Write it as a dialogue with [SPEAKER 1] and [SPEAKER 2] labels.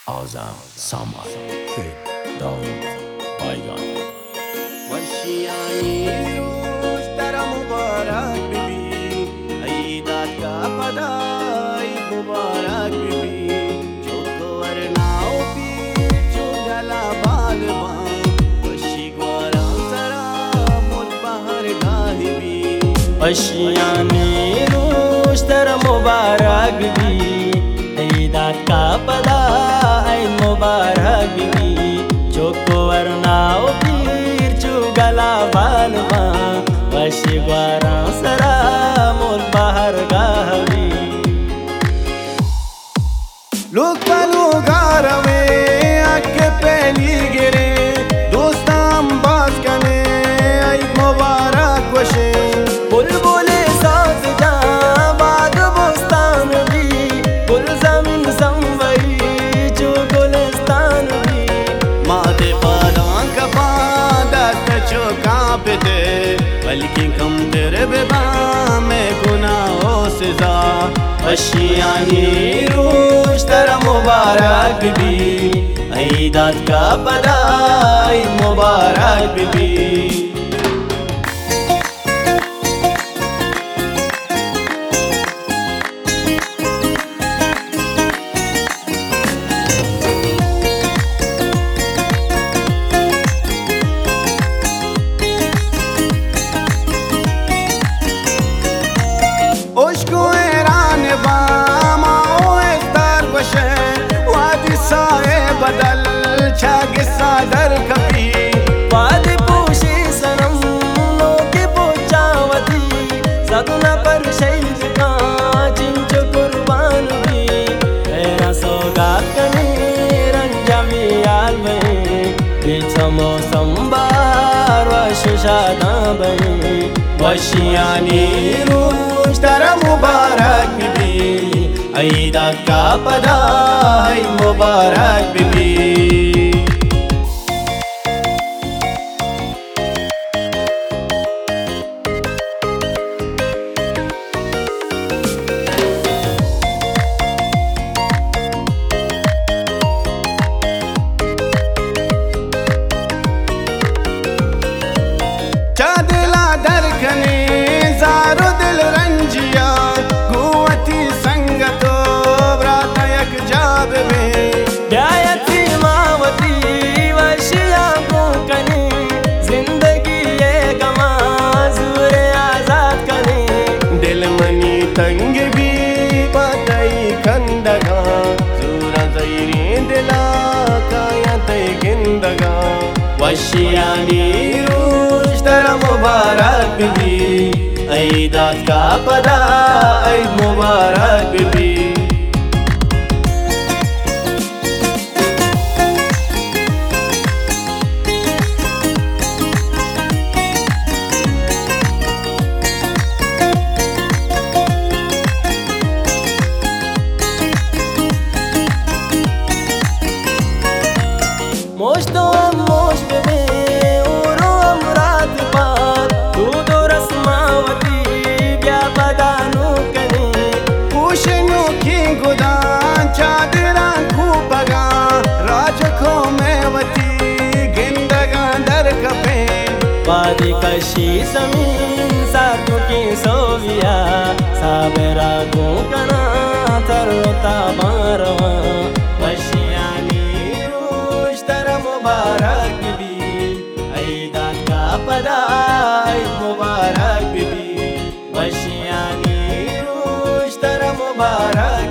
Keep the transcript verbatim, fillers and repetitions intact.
[SPEAKER 1] Azam Samar Fit Daoud Baigan
[SPEAKER 2] वर्षियानी रोज तेरा मुबारक बीबी ईदात का पदा ईद मुबारक बीबी चोको वरनाओ पी चुगला बालवा वर्षी ग्वारा सरा मुद बहर गाहिबी वर्षियानी रोज तेरा मुबारक बीबी ईदात का पदा ईद मुबारक बीबी चोको वरनाओ गला बालवा वशी ग्वारा सरा मोल बाहर गावी लोग पलू गारवे आके पहली गिरे दोस्ताम बास कने आई मुबारक वशे बुल बोले साथ जा बाद बोस्तान भी बुल जमीन संवरी जो गुलिस्तान भी माते पादां कपा कांपते बल्कि कम तेरे बेबा में गुनाहों से जा अशियानी रोज तेरा मुबारक बीबी ईदात का पदा ईद मुबारक बीबी बदल छागिसा दर कपी वादी पूशी सनम लोके पोचावती सदुना पर शहीद का जिंजो कुर्बान भी तेरा सौगात कने रंजावी याल बने बेचमो संबार वशादा बने वशियानी रोज तेरा मुबारक बीबी ईदात का पदा ईद मुबारक बीबी चादला दरखने जारो दिल रंजिया गुवती संगतो व्रात यक जाब में ब्यायती मावती वशिया को कने जिंदगी ये गमा जुरे आजाद कने दिल मनी तंग भी पतई खंदगा जुरा जैरी दिला काया तई गिंदगा वशियानी रोज तेरा मुबारक बीबी ईदात का पदा ईद मुबारक बीबी मोश तो मोश बेबे ओरो अमरात पार तू तो रस्मावती ब्या पदानु कने पूशनु की गुदान चादरा खूपगा राजखो मेवती गिंदगा दर कपे वादी कशी जमीन सातु की सोविया साबेरा गो कना तरता बारवा वशियानी मुबारक बीबी ईदात का पदा ईद मुबारक बीबी वशियानी रोज तेरा मुबारक